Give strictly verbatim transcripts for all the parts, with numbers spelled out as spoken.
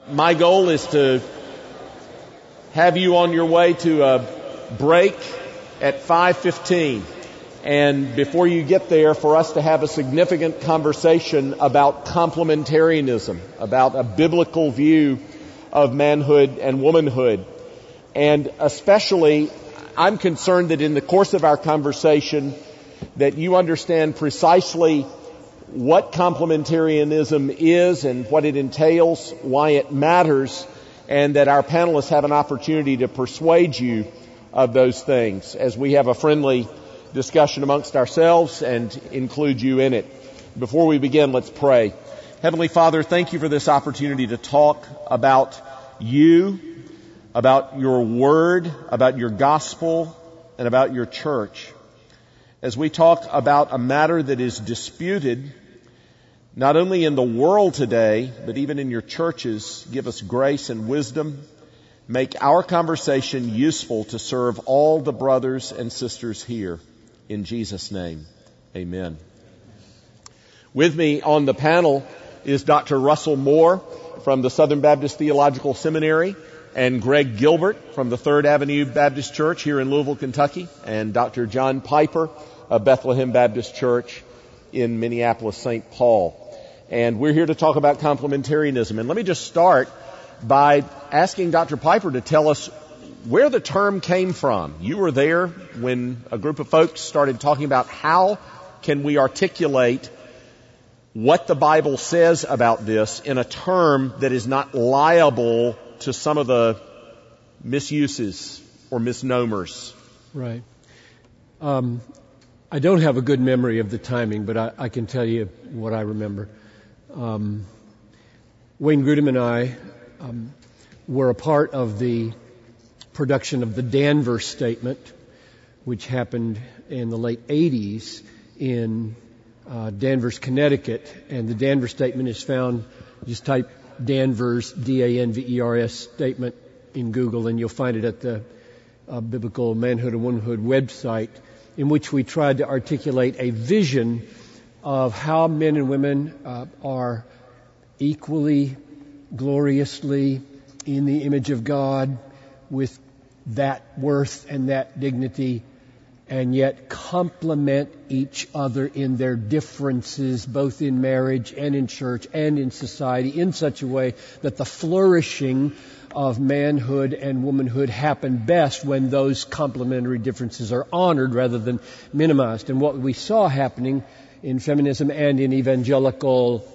My goal is to have you on your way to a break at five fifteen. And before you get there, for us to have a significant conversation about complementarianism, about a biblical view of manhood and womanhood. And especially, I'm concerned that in the course of our conversation, that you understand precisely what complementarianism is and what it entails, why it matters, and that our panelists have an opportunity to persuade you of those things as we have a friendly discussion amongst ourselves and include you in it. Before we begin, let's pray. Heavenly Father, thank you for this opportunity to talk about you, about your word, about your gospel, and about your church. As we talk about a matter that is disputed, not only in the world today, but even in your churches, give us grace and wisdom. Make our conversation useful to serve all the brothers and sisters here. In Jesus' name, amen. With me on the panel is Doctor Russell Moore from the Southern Baptist Theological Seminary, and Greg Gilbert from the Third Avenue Baptist Church here in Louisville, Kentucky, and Doctor John Piper of Bethlehem Baptist Church in Minneapolis, Saint Paul. And we're here to talk about complementarianism. And let me just start by asking Doctor Piper to tell us where the term came from. You were there when a group of folks started talking about how can we articulate what the Bible says about this in a term that is not liable to some of the misuses or misnomers. Right. Um, I don't have a good memory of the timing, but I, I can tell you what I remember. Um, Wayne Grudem and I um, were a part of the production of the Danvers Statement, which happened in the late eighties in uh, Danvers, Connecticut. And the Danvers Statement is found, just type Danvers, D A N V E R S statement in Google, and you'll find it at the uh, Biblical Manhood and Womanhood website, in which we tried to articulate a vision of how men and women uh, are equally, gloriously in the image of God, with that worth and that dignity, and yet complement each other in their differences, both in marriage and in church and in society, in such a way that the flourishing of manhood and womanhood happen best when those complementary differences are honored rather than minimized. And what we saw happening in feminism and in evangelical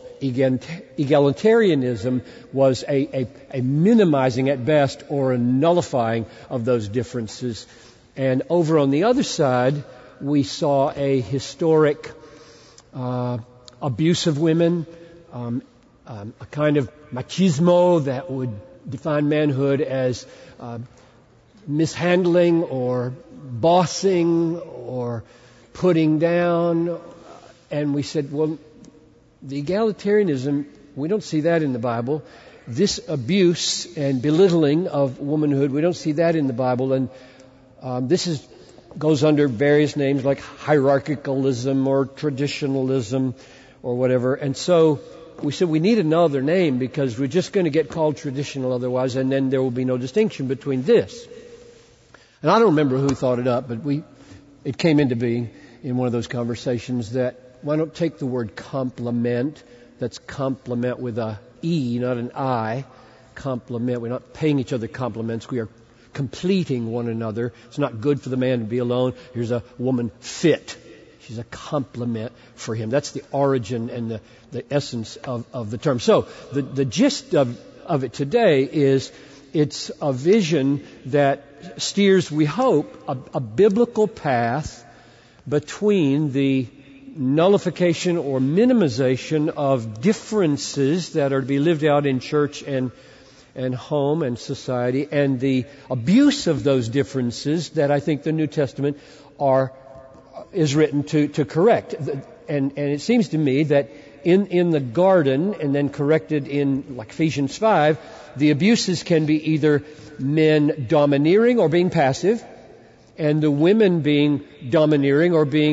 egalitarianism was a, a, a minimizing at best or a nullifying of those differences. And over on the other side, we saw a historic uh, abuse of women, um, um, a kind of machismo that would define manhood as uh, mishandling or bossing or putting down. And we said, well, the egalitarianism, we don't see that in the Bible. This abuse and belittling of womanhood, we don't see that in the Bible. And um, this is goes under various names like hierarchicalism or traditionalism or whatever. And so we said we need another name because we're just going to get called traditional otherwise, and then there will be no distinction between this. And I don't remember who thought it up, but we it came into being in one of those conversations that why don't take the word complement, that's complement with a E, not an I, complement. We're not paying each other compliments. We are completing one another. It's not good for the man to be alone. Here's a woman fit. She's a complement for him. That's the origin and the, the essence of, of the term. So the, the gist of, of it today is it's a vision that steers, we hope, a, a biblical path between the nullification or minimization of differences that are to be lived out in church and and home and society, and the abuse of those differences that I think the New Testament are is written to to correct. And and it seems to me that in in the garden, and then corrected in like Ephesians five, the abuses can be either men domineering or being passive, and the women being domineering or being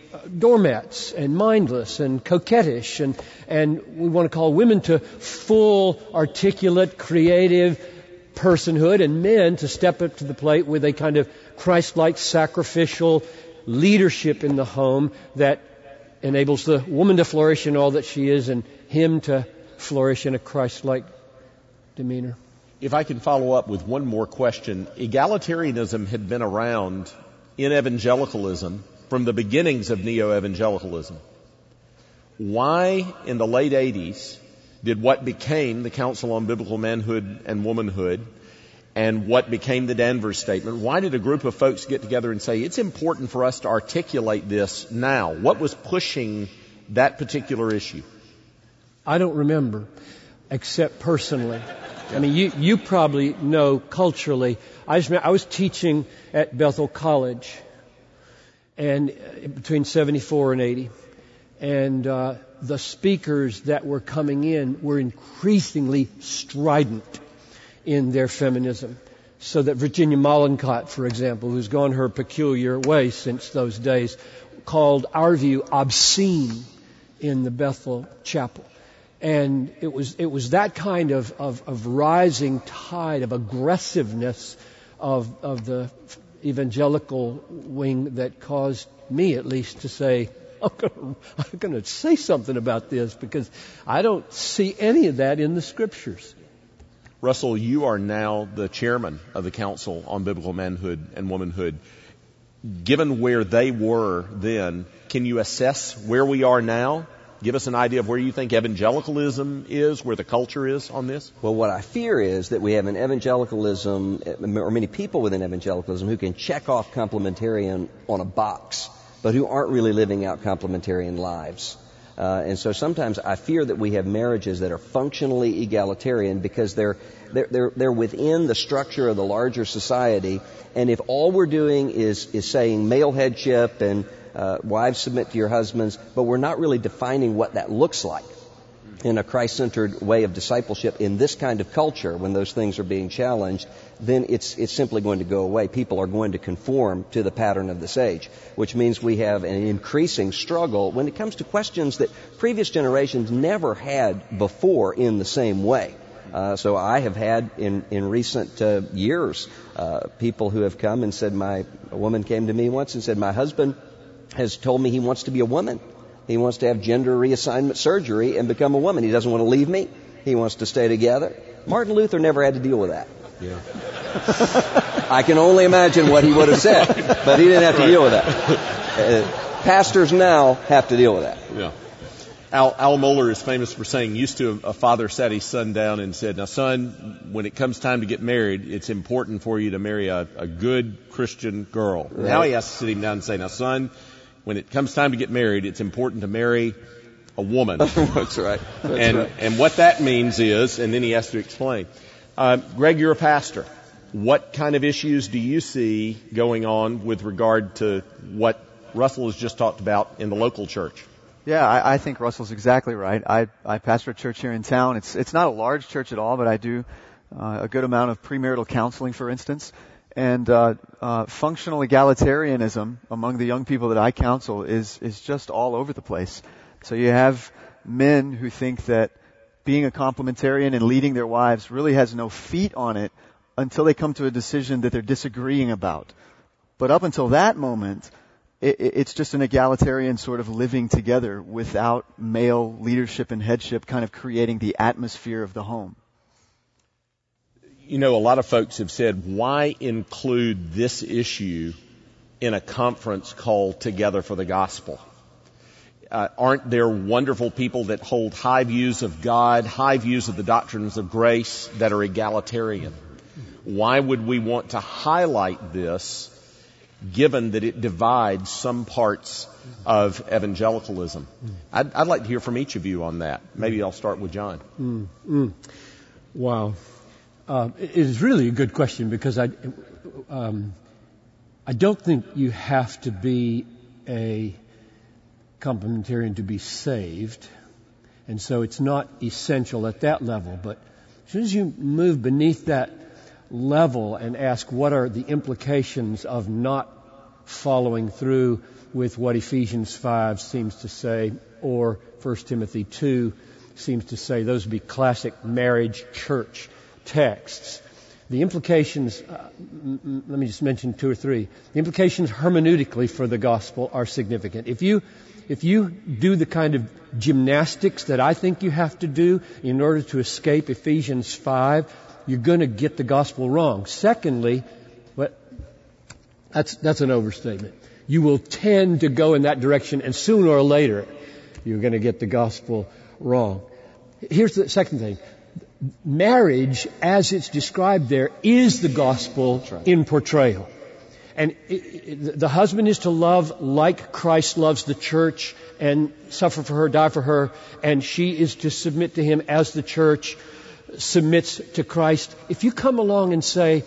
doormats and mindless and coquettish, and, and we want to call women to full, articulate, creative personhood, and men to step up to the plate with a kind of Christ-like sacrificial leadership in the home that enables the woman to flourish in all that she is and him to flourish in a Christ-like demeanor. If I can follow up with one more question. Egalitarianism had been around in evangelicalism from the beginnings of neo-evangelicalism. Why, in the late eighties, did what became the Council on Biblical Manhood and Womanhood and what became the Danvers Statement, why did a group of folks get together and say, it's important for us to articulate this now? What was pushing that particular issue? I don't remember, except personally. I mean, you, you probably know culturally. I just remember, I was teaching at Bethel College, and between seventy-four and eighty, and uh, the speakers that were coming in were increasingly strident in their feminism. So that Virginia Mollenkott, for example, who's gone her peculiar way since those days, called our view obscene in the Bethel Chapel. And it was it was that kind of, of, of rising tide of aggressiveness of of the evangelical wing that caused me, at least, to say, I'm going I'm going to say something about this, because I don't see any of that in the Scriptures. Russell, you are now the chairman of the Council on Biblical Manhood and Womanhood. Given where they were then, can you assess where we are now? Give us an idea of where you think evangelicalism is, where the culture is on this? Well, what I fear is that we have an evangelicalism, or many people within evangelicalism, who can check off complementarian on a box, but who aren't really living out complementarian lives. Uh, and so sometimes I fear that we have marriages that are functionally egalitarian because they're, they're, they're, they're within the structure of the larger society. And if all we're doing is, is saying male headship and uh, wives submit to your husbands, but we're not really defining what that looks like in a Christ-centered way of discipleship in this kind of culture, when those things are being challenged, then it's it's simply going to go away. People are going to conform to the pattern of this age, which means we have an increasing struggle when it comes to questions that previous generations never had before in the same way. Uh, so I have had in, in recent uh, years uh, people who have come and said, my a woman came to me once and said, my husband has told me he wants to be a woman. He wants to have gender reassignment surgery and become a woman. He doesn't want to leave me. He wants to stay together. Martin Luther never had to deal with that. Yeah. I can only imagine what he would have said, but he didn't have to deal with that. Uh, pastors now have to deal with that. Yeah. Al, Al Mohler is famous for saying, used to a father sat his son down and said, now son, when it comes time to get married, it's important for you to marry a, a good Christian girl. Right. Now he has to sit him down and say, now son, when it comes time to get married, it's important to marry a woman. That's right. That's and, right. And what that means is, and then he has to explain. Uh, Greg, you're a pastor. What kind of issues do you see going on with regard to what Russell has just talked about in the local church? Yeah, I, I think Russell's exactly right. I, I pastor a church here in town. It's it's not a large church at all, but I do uh, a good amount of premarital counseling, for instance. And uh, uh, functional egalitarianism among the young people that I counsel is is just all over the place. So you have men who think that being a complementarian and leading their wives really has no feet on it until they come to a decision that they're disagreeing about. But up until that moment, it, it's just an egalitarian sort of living together without male leadership and headship kind of creating the atmosphere of the home. You know, a lot of folks have said, why include this issue in a conference called Together for the Gospel? Uh, aren't there wonderful people that hold high views of God, high views of the doctrines of grace that are egalitarian? Why would we want to highlight this, given that it divides some parts of evangelicalism? I'd, I'd like to hear from each of you on that. Maybe I'll start with John. Mm, mm. Wow. Uh, it is really a good question, because I, um, I don't think you have to be a complementarian to be saved, and so it's not essential at that level. But as soon as you move beneath that level and ask what are the implications of not following through with what Ephesians five seems to say, or First Timothy two seems to say. Those would be classic marriage church texts. The implications, uh, m- m- let me just mention two or three. The implications hermeneutically for the gospel are significant. If you, if you do the kind of gymnastics that I think you have to do in order to escape Ephesians five, you're going to get the gospel wrong. Secondly, what, that's, that's an overstatement. You will tend to go in that direction, and sooner or later, you're going to get the gospel wrong. Here's the second thing. Marriage, as it's described there, is the gospel right. in portrayal. And it, it, the husband is to love like Christ loves the church and suffer for her, die for her, and she is to submit to him as the church submits to Christ. If you come along and say,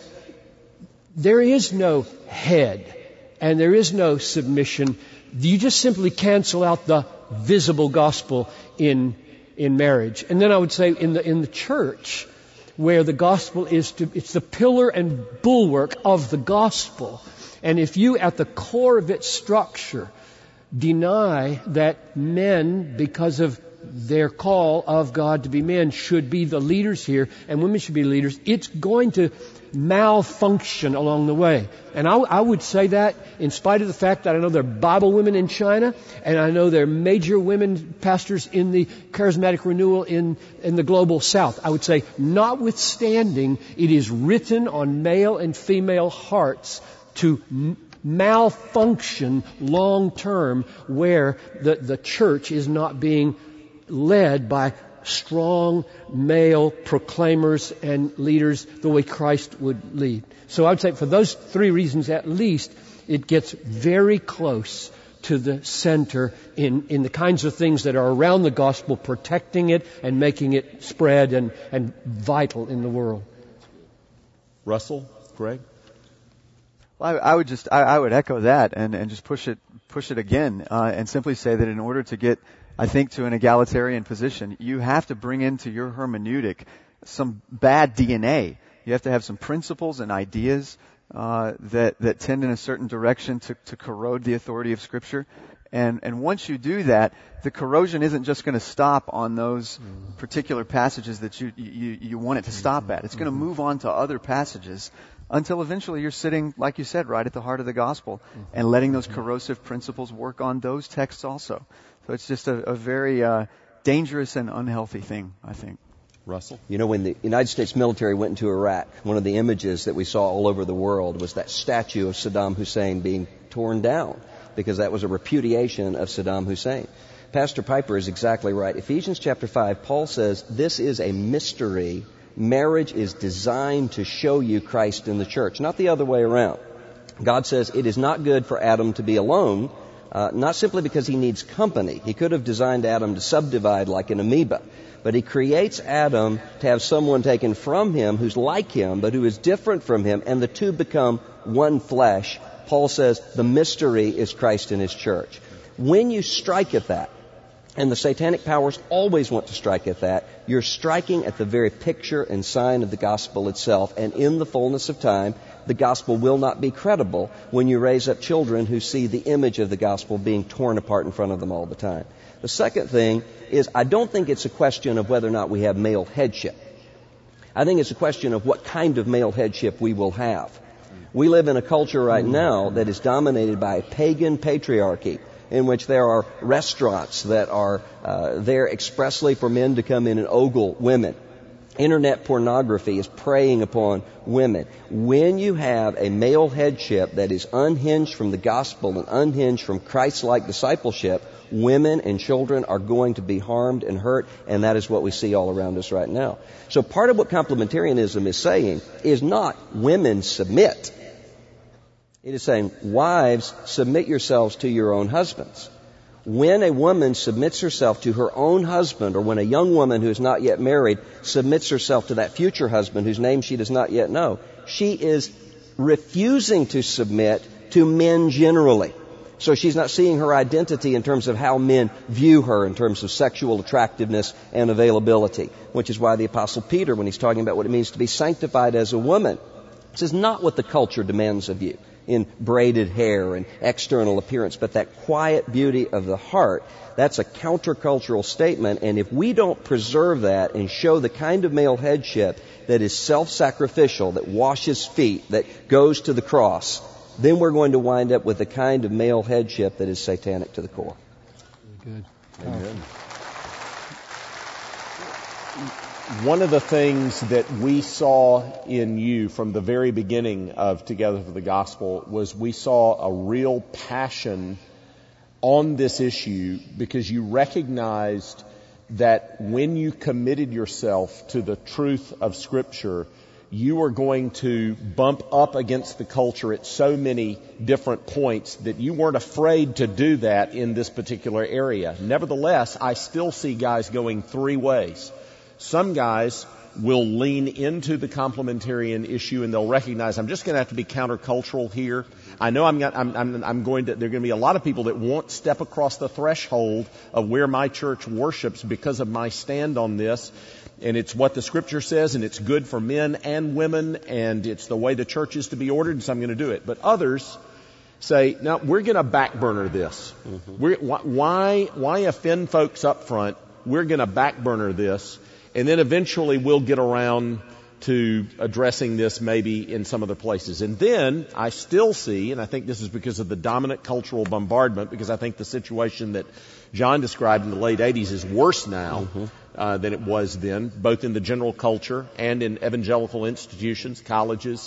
there is no head and there is no submission, you just simply cancel out the visible gospel in in marriage. And then I would say in the in the church, where the gospel is to, it's the pillar and bulwark of the gospel. And if you, at the core of its structure, deny that men, because of their call of God to be men, should be the leaders here, and women should be leaders, it's going to malfunction along the way. And I, I would say that in spite of the fact that I know there are Bible women in China, and I know there are major women pastors in the charismatic renewal in, in the global south. I would say, notwithstanding, it is written on male and female hearts to m- malfunction long term, where the, the church is not being led by strong male proclaimers and leaders the way Christ would lead. So I would say for those three reasons at least, it gets very close to the center in, in the kinds of things that are around the gospel, protecting it and making it spread and, and vital in the world. Russell, Greg? Well, I, I would just, I, I would echo that and, and just push it, push it again, uh, and simply say that in order to get, I think, to an egalitarian position, you have to bring into your hermeneutic some bad D N A. You have to have some principles and ideas uh, that that tend in a certain direction to, to corrode the authority of Scripture. And and once you do that, the corrosion isn't just going to stop on those particular passages that you you, you want it to stop at. It's going to move on to other passages until eventually you're sitting, like you said, right at the heart of the gospel and letting those corrosive principles work on those texts also. So it's just a, a very uh, dangerous and unhealthy thing, I think. Russell? You know, when the United States military went into Iraq, one of the images that we saw all over the world was that statue of Saddam Hussein being torn down, because that was a repudiation of Saddam Hussein. Pastor Piper is exactly right. Ephesians chapter five, Paul says, this is a mystery. Marriage is designed to show you Christ in the church, not the other way around. God says it is not good for Adam to be alone, uh, not simply because he needs company. He could have designed Adam to subdivide like an amoeba. But he creates Adam to have someone taken from him who's like him, but who is different from him, and the two become one flesh. Paul says the mystery is Christ in his church. When you strike at that, and the satanic powers always want to strike at that, you're striking at the very picture and sign of the gospel itself, and in the fullness of time, the gospel will not be credible when you raise up children who see the image of the gospel being torn apart in front of them all the time. The second thing is, I don't think it's a question of whether or not we have male headship. I think it's a question of what kind of male headship we will have. We live in a culture right now that is dominated by a pagan patriarchy, in which there are restaurants that are uh, there expressly for men to come in and ogle women. Internet pornography is preying upon women. When you have a male headship that is unhinged from the gospel and unhinged from Christ-like discipleship, women and children are going to be harmed and hurt, and that is what we see all around us right now. So part of what complementarianism is saying is not women submit. It is saying, wives, submit yourselves to your own husbands. When a woman submits herself to her own husband, or when a young woman who is not yet married submits herself to that future husband whose name she does not yet know, she is refusing to submit to men generally. So she's not seeing her identity in terms of how men view her in terms of sexual attractiveness and availability, which is why the Apostle Peter, when he's talking about what it means to be sanctified as a woman, says not what the culture demands of you. in braided hair and external appearance, but that quiet beauty of the heart, that's a countercultural statement. And if we don't preserve that and show the kind of male headship that is self-sacrificial, that washes feet, that goes to the cross, then we're going to wind up with the kind of male headship that is satanic to the core. Very good. Amen. One of the things that we saw in you from the very beginning of Together for the Gospel was we saw a real passion on this issue because you recognized that when you committed yourself to the truth of Scripture, you were going to bump up against the culture at so many different points that you weren't afraid to do that in this particular area. Nevertheless, I still see guys going three ways. Some guys will lean into the complementarian issue and they'll recognize I'm just going to have to be countercultural here. I know I'm, got, I'm, I'm, I'm going to, there are going to be a lot of people that won't step across the threshold of where my church worships because of my stand on this. And it's what the Scripture says, and it's good for men and women, and it's the way the church is to be ordered, and so I'm going to do it. But others say, no, we're going to backburner this. Mm-hmm. We're, why, why offend folks up front? We're going to backburner this, and then eventually we'll get around to addressing this maybe in some other places. And then I still see, and I think this is because of the dominant cultural bombardment, because I think the situation that John described in the late eighties is worse now mm-hmm. uh, than it was then, both in the general culture and in evangelical institutions, colleges.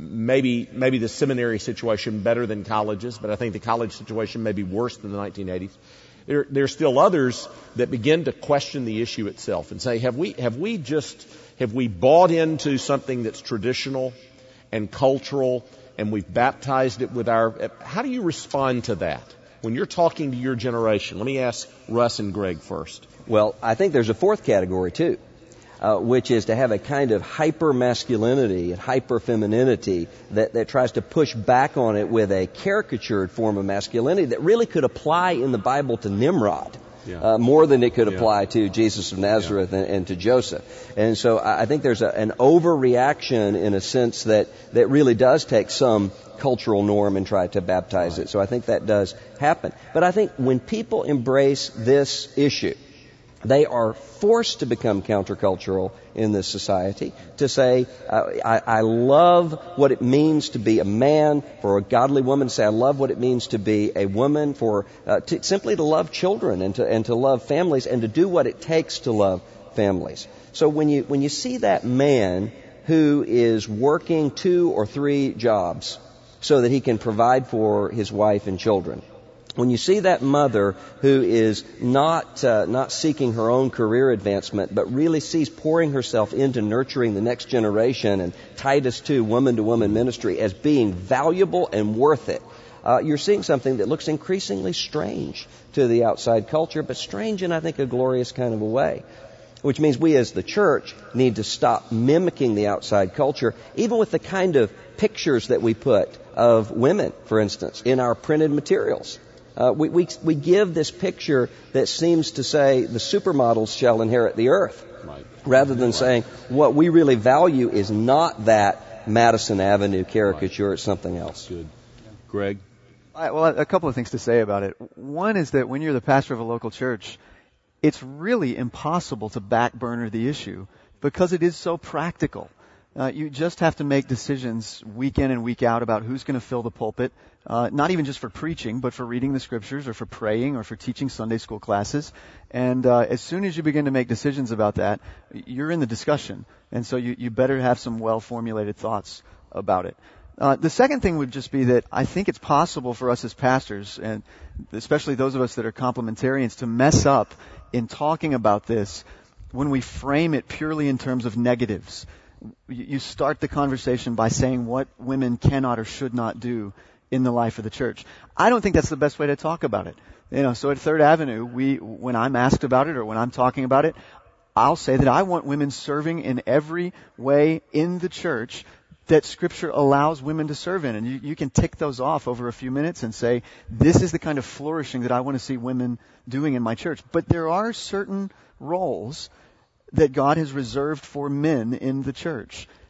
Maybe maybe the seminary situation better than colleges, but I think the college situation may be worse than the nineteen eighties. There, there are still others that begin to question the issue itself and say, have we have we just have we bought into something that's traditional and cultural, and we've baptized it with our... How do you respond to that when you're talking to your generation? Let me ask Russ and Greg first. Well, I think there's a fourth category, too, uh, which is to have a kind of hyper-masculinity and hyper-femininity that, that tries to push back on it with a caricatured form of masculinity that really could apply in the Bible to Nimrod. Yeah. Uh, more than it could apply yeah. to Jesus of Nazareth yeah. and, and to Joseph. And so I, I think there's a, an overreaction in a sense that, that really does take some cultural norm and try to baptize right. it. So I think that does happen. But I think when people embrace this issue, they are forced to become countercultural in this society, to say, uh, I, I love what it means to be a man, for a godly woman to say, I love what it means to be a woman, for uh, to, simply to love children and to, and to love families and to do what it takes to love families. So when you, when you see that man who is working two or three jobs so that he can provide for his wife and children, when you see that mother who is not uh, not seeking her own career advancement, but really sees pouring herself into nurturing the next generation and Titus two, woman-to-woman ministry, as being valuable and worth it, uh, you're seeing something that looks increasingly strange to the outside culture, but strange in, I think, a glorious kind of a way. Which means we as the church need to stop mimicking the outside culture, even with the kind of pictures that we put of women, for instance, in our printed materials. Uh, we, we, we give this picture that seems to say the supermodels shall inherit the earth, right. rather than right. saying what we really value is not that Madison Avenue caricature, right. it's something else. Good. Greg? I, well, a couple of things to say about it. One is that when you're the pastor of a local church, it's really impossible to backburner the issue because it is so practical. Uh, you just have to make decisions week in and week out about who's going to fill the pulpit, uh, not even just for preaching, but for reading the scriptures or for praying or for teaching Sunday school classes. And uh, as soon as you begin to make decisions about that, you're in the discussion. And so you, you better have some well-formulated thoughts about it. Uh, the second thing would just be that I think it's possible for us as pastors, and especially those of us that are complementarians, to mess up in talking about this when we frame it purely in terms of negatives. You start the conversation by saying what women cannot or should not do in the life of the church. I don't think that's the best way to talk about it. You know, so at Third Avenue, we, when I'm asked about it or when I'm talking about it, I'll say that I want women serving in every way in the church that Scripture allows women to serve in. And you, you can tick those off over a few minutes and say, this is the kind of flourishing that I want to see women doing in my church. But there are certain roles that God has reserved for men in the church.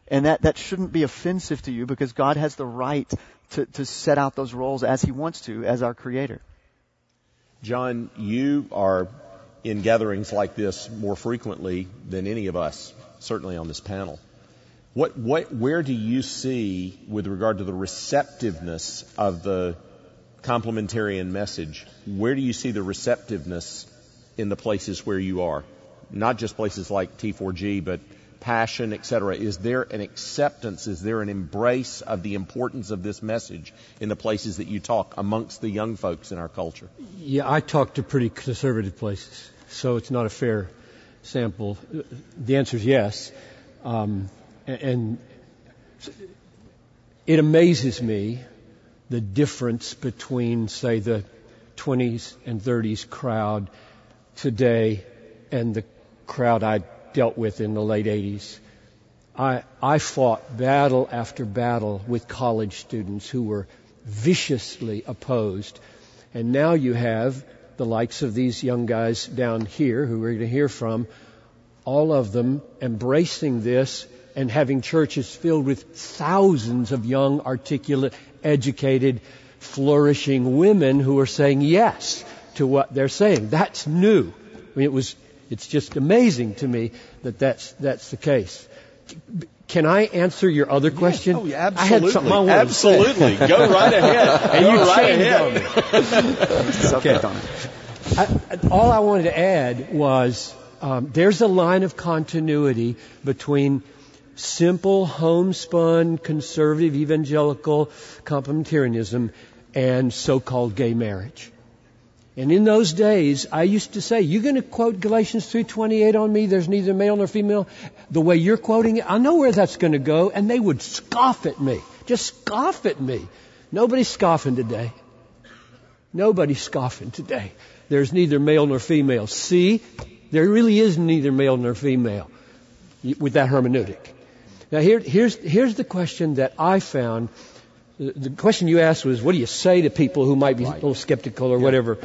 And that, that shouldn't be offensive to you because God has the right to, to set out those roles as He wants to, as our Creator. John, you are in gatherings like this more frequently than any of us, certainly on this panel. What, what, where do you see, with regard to the receptiveness of the complementarian message, where do you see the receptiveness in the places where you are? Not just places like T four G, but Passion, et cetera. Is there an acceptance? Is there an embrace of the importance of this message in the places that you talk amongst the young folks in our culture? Yeah, I talk to pretty conservative places, so it's not a fair sample. The answer is yes. Um, and it amazes me the difference between, say, the twenties and thirties crowd today and the crowd I dealt with in the late eighties. I, I fought battle after battle with college students who were viciously opposed. And now you have the likes of these young guys down here who we're going to hear from, all of them embracing this and having churches filled with thousands of young, articulate, educated, flourishing women who are saying yes to what they're saying. That's new. I mean, it was, it's just amazing to me that that's, that's the case. Can I answer your other question? Yes. Oh, yeah, absolutely. I had something I wanted absolutely. to say. Go right ahead. And Go you right ahead. Okay. I, all I wanted to add was um, there's a line of continuity between simple, homespun, conservative, evangelical complementarianism and so-called gay marriage. And in those days, I used to say, you're going to quote Galatians three twenty-eight on me, there's neither male nor female, the way you're quoting it, I know where that's going to go, and they would scoff at me. Just scoff at me. Nobody's scoffing today. Nobody's scoffing today. There's neither male nor female. See, there really is neither male nor female with that hermeneutic. Now here, here's, here's the question that I found. The, the question you asked was, what do you say to people who might be right. a little skeptical or yeah. whatever?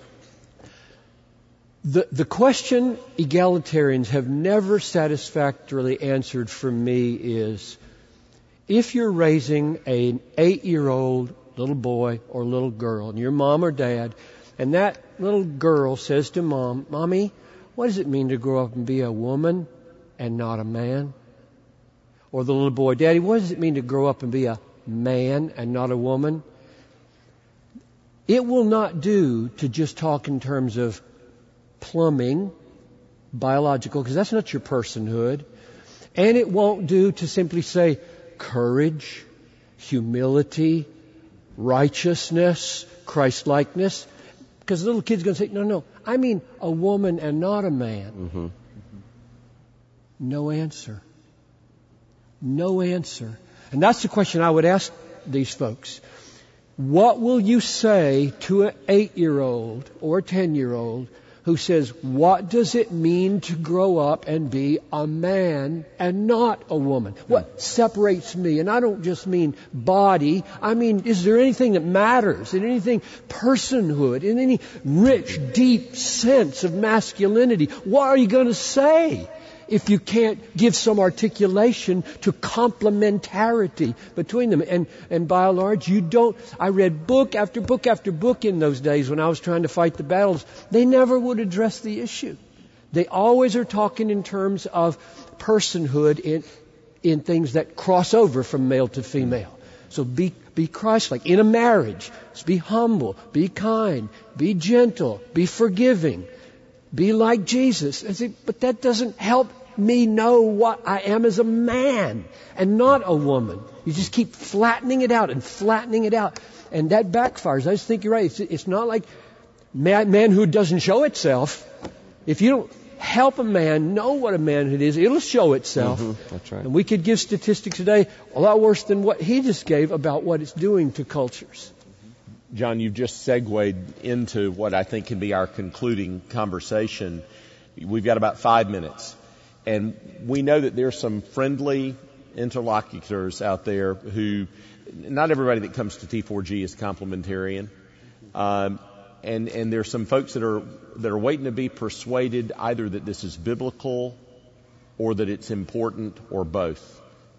The, the question egalitarians have never satisfactorily answered for me is, if you're raising an eight-year-old little boy or little girl, and your mom or dad, and that little girl says to mom, Mommy, what does it mean to grow up and be a woman and not a man? Or the little boy, Daddy, what does it mean to grow up and be a man and not a woman? It will not do to just talk in terms of plumbing, biological, because that's not your personhood. And it won't do to simply say courage, humility, righteousness, Christ-likeness, because the little kid's going to say, no, no, I mean a woman and not a man. Mm-hmm. No answer. No answer. And that's the question I would ask these folks. What will you say to an eight-year-old or a ten-year-old who says, what does it mean to grow up and be a man and not a woman? What separates me? And I don't just mean body. I mean, is there anything that matters? In anything personhood? In any rich, deep sense of masculinity? What are you going to say if you can't give some articulation to complementarity between them? And, and by and large, you don't. I read book after book after book in those days when I was trying to fight the battles. They never would address the issue. They always are talking in terms of personhood in, in things that cross over from male to female. So be, be Christ-like. In a marriage, be humble, be kind, be gentle, be forgiving. Be like Jesus. I say, but that doesn't help me know what I am as a man and not a woman. You just keep flattening it out and flattening it out. And that backfires. I just think you're right. It's, it's not like man, manhood doesn't show itself. If you don't help a man know what a manhood is, it'll show itself. Mm-hmm. That's right. And we could give statistics today a lot worse than what he just gave about what it's doing to cultures. John, you've just segued into what I think can be our concluding conversation. We've got about five minutes. And we know that there's some friendly interlocutors out there who, not everybody that comes to T four G is complementarian. Um, and, and there's some folks that are, that are waiting to be persuaded either that this is biblical or that it's important or both.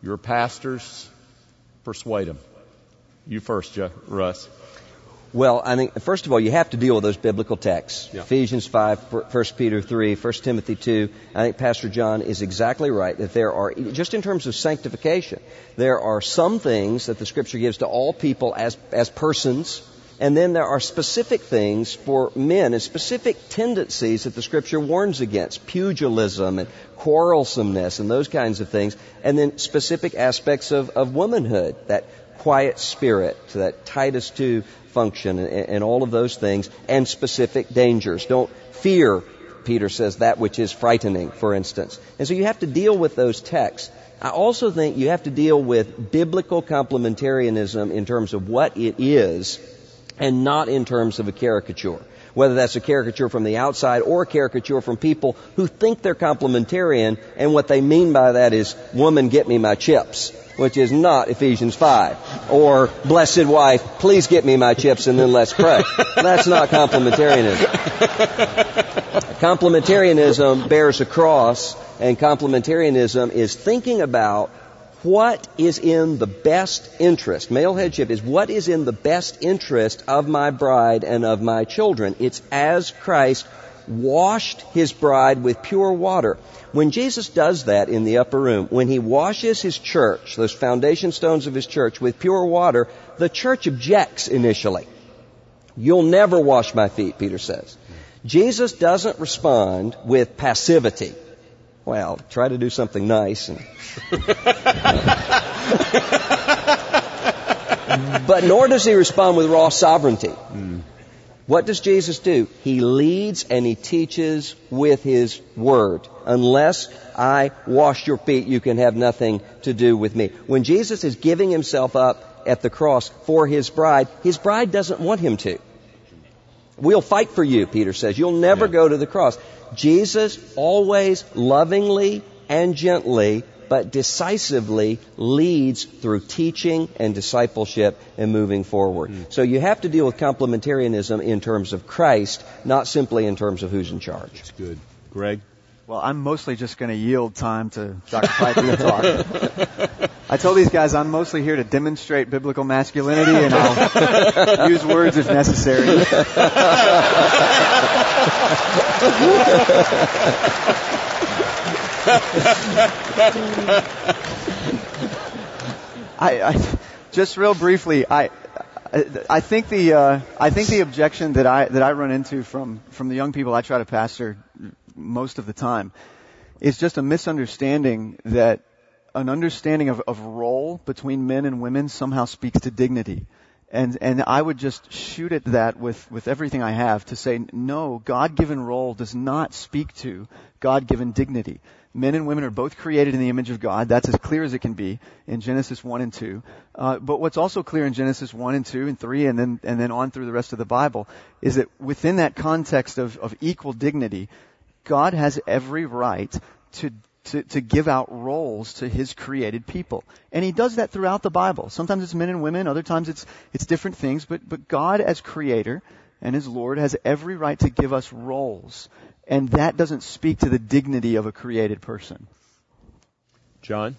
your pastors, persuade them. You first, Russ. Well, I think, first of all, you have to deal with those biblical texts. Yeah. Ephesians five, First Peter three, First Timothy two. I think Pastor John is exactly right that there are, just in terms of sanctification, there are some things that the Scripture gives to all people as, as persons, and then there are specific things for men and specific tendencies that the Scripture warns against, pugilism and quarrelsomeness and those kinds of things, and then specific aspects of, of womanhood, that quiet spirit, that Titus two function and, and all of those things, and specific dangers. Don't fear, Peter says, that which is frightening, for instance. And so you have to deal with those texts. I also think you have to deal with biblical complementarianism in terms of what it is and not in terms of a caricature. Whether that's a caricature from the outside or a caricature from people who think they're complementarian, and what they mean by that is, woman, get me my chips, which is not Ephesians five. Or, blessed wife, please get me my chips and then let's pray. That's not complementarianism. Complementarianism bears a cross, and complementarianism is thinking about what is in the best interest. Male headship is what is in the best interest of my bride and of my children. It's as Christ washed his bride with pure water. When Jesus does that in the upper room, when he washes his church, those foundation stones of his church, with pure water, the church objects initially. You'll never wash my feet, Peter says. Jesus doesn't respond with passivity. Well, try to do something nice. And but nor does he respond with raw sovereignty. Mm. What does Jesus do? He leads and he teaches with his word. Unless I wash your feet, you can have nothing to do with me. When Jesus is giving himself up at the cross for his bride, his bride doesn't want him to. We'll fight for you, Peter says. You'll never yeah. go to the cross. Jesus always lovingly and gently, but decisively leads through teaching and discipleship and moving forward. Mm. So you have to deal with complementarianism in terms of Christ, not simply in terms of who's in charge. That's good. Greg? Well, I'm mostly just going to yield time to Doctor Piper to talk. I told these guys I'm mostly here to demonstrate biblical masculinity, and I'll use words if necessary. I, I just real briefly, I I think the uh, I think the objection that I that I run into from from the young people I try to pastor most of the time is just a misunderstanding that an understanding of, of role between men and women somehow speaks to dignity. And and I would just shoot at that with, with everything I have to say, no, God-given role does not speak to God-given dignity. Men and women are both created in the image of God. That's as clear as it can be in Genesis one and two. Uh, but what's also clear in Genesis one and two and three and then and then on through the rest of the Bible is that within that context of, of equal dignity, God has every right to To, to give out roles to his created people. And he does that throughout the Bible. Sometimes it's men and women, other times it's it's different things, but but God as creator and as Lord has every right to give us roles. And that doesn't speak to the dignity of a created person. John?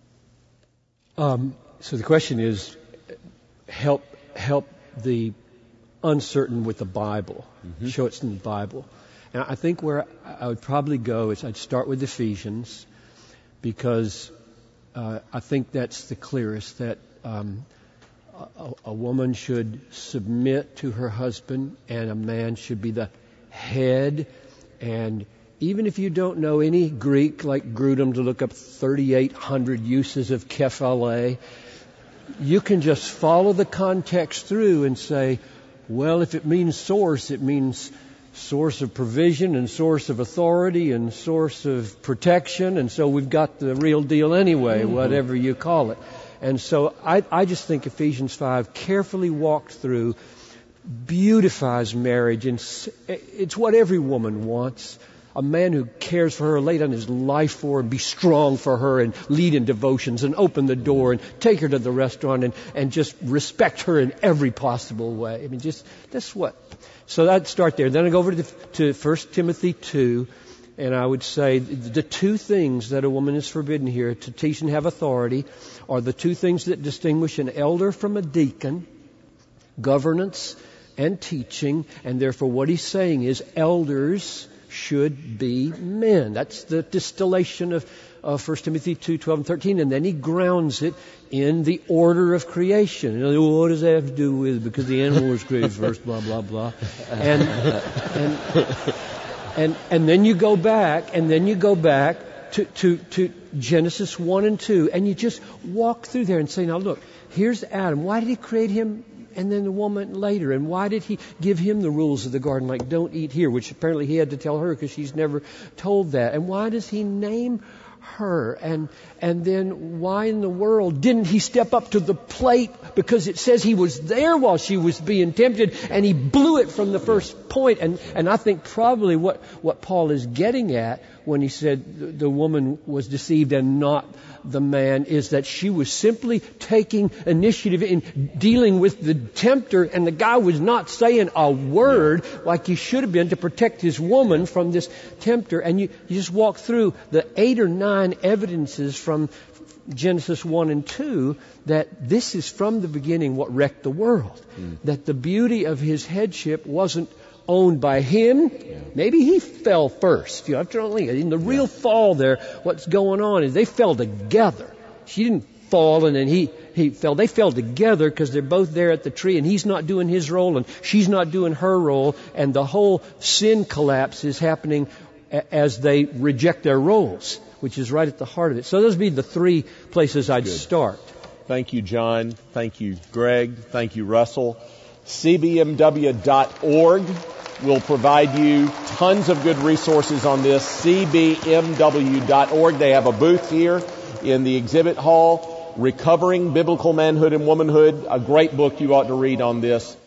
Um, so the question is, help help the uncertain with the Bible. Mm-hmm. Show it's in the Bible. And I think where I would probably go is I'd start with Ephesians, because uh, I think that's the clearest, that um, a, a woman should submit to her husband and a man should be the head. And even if you don't know any Greek like Grudem to look up thirty-eight hundred uses of kephale, you can just follow the context through and say, well, if it means source, it means source of provision and source of authority and source of protection, and so we've got the real deal anyway, mm-hmm. whatever you call it. And so I, I just think Ephesians five carefully walked through beautifies marriage, and it's what every woman wants. A man who cares for her, lay down his life for her, and be strong for her, and lead in devotions, and open the door, and take her to the restaurant, and, and just respect her in every possible way. I mean, just, that's what. So I'd start there. Then I go over to, the, to First Timothy two, And I would say the two things that a woman is forbidden here to teach and have authority are the two things that distinguish an elder from a deacon: governance and teaching. And therefore what he's saying is elders should be men. That's the distillation of uh, First Timothy two, twelve and thirteen. And then he grounds it in the order of creation. You know, what does that have to do with, because the animal was created first, blah, blah, blah. And, and, and, and then you go back, and then you go back to, to, to Genesis one and two, and you just walk through there and say, now look, here's Adam. Why did he create him and then the woman later? And why did he give him the rules of the garden, like don't eat here, which apparently he had to tell her because she's never told that? And why does he name her? And and then why in the world didn't he step up to the plate? Because it says he was there while she was being tempted, and he blew it from the first point. And and I think probably what what Paul is getting at when he said the, the woman was deceived and not the man is that she was simply taking initiative in dealing with the tempter, and the guy was not saying a word like he should have been to protect his woman from this tempter. And you, you just walk through the eight or nine evidences from Genesis one and two that this is from the beginning what wrecked the world. Mm. That the beauty of his headship wasn't owned by him. Yeah. Maybe he fell first. You know, in the real yeah. fall there, what's going on is they fell together. She didn't fall and then he, he fell. They fell together because they're both there at the tree, and he's not doing his role and she's not doing her role, and the whole sin collapse is happening a- as they reject their roles, which is right at the heart of it. So those would be the three places I'd Good. start. Thank you, John. Thank you, Greg. Thank you, Russell. C B M W dot org will provide you tons of good resources on this. C B M W dot org. They have a booth here in the exhibit hall. Recovering Biblical Manhood and Womanhood, a great book you ought to read on this.